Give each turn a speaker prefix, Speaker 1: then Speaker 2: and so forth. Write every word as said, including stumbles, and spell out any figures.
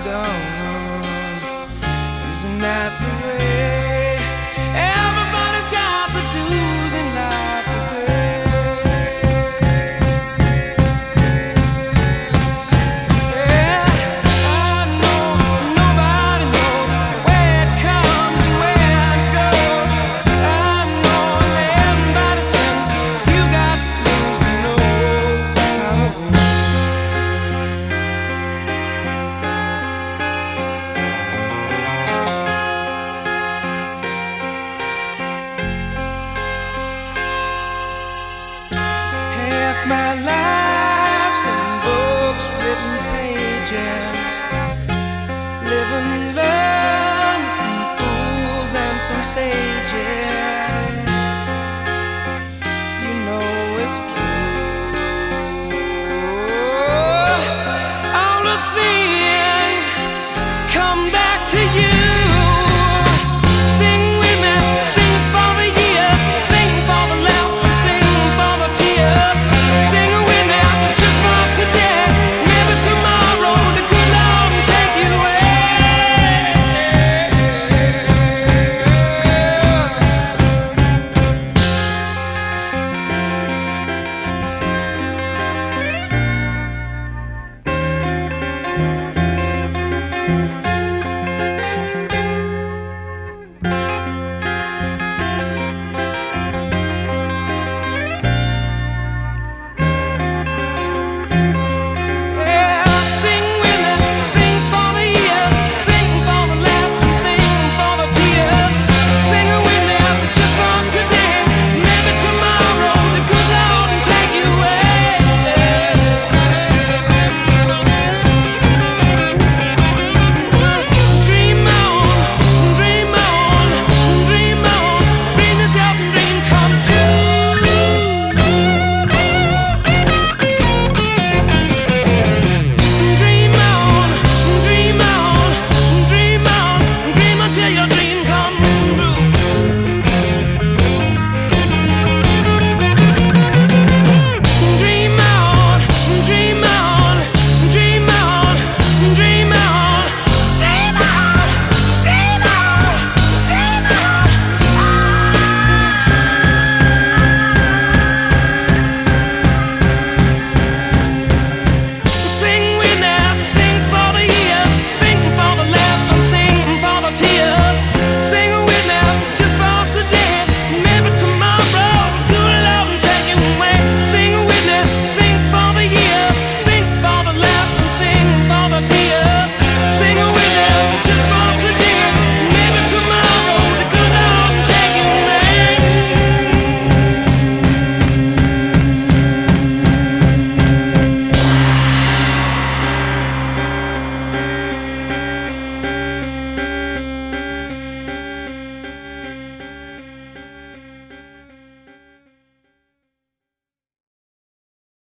Speaker 1: done. Isn't that the way? Everybody's got the dues in life to pay. Yeah, I know nobody knows where it comes and where it goes. I know everybody sings. You got the dues to know how it works. Half my life's in books, written pages, live and learn from fools and from sages.